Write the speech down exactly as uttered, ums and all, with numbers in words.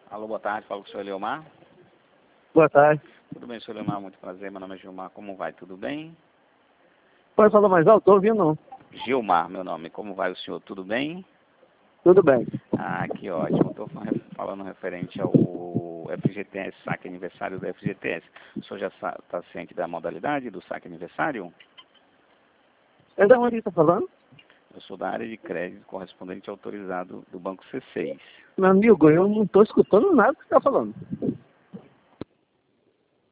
Alô, boa tarde, falo com o senhor Leomar. Boa tarde. Tudo bem, senhor Leomar? Muito prazer, meu nome é Gilmar. Como vai? Tudo bem? Pode falar mais alto? Estou ouvindo não. Gilmar, meu nome. Como vai o senhor? Tudo bem? Tudo bem. Ah, que ótimo. Estou falando referente ao F G T S, saque aniversário do F G T S. O senhor já está ciente da modalidade do saque aniversário? É da onde está falando? Eu sou da área de crédito correspondente autorizado do Banco C seis. Meu amigo, eu não estou escutando nada que você está falando.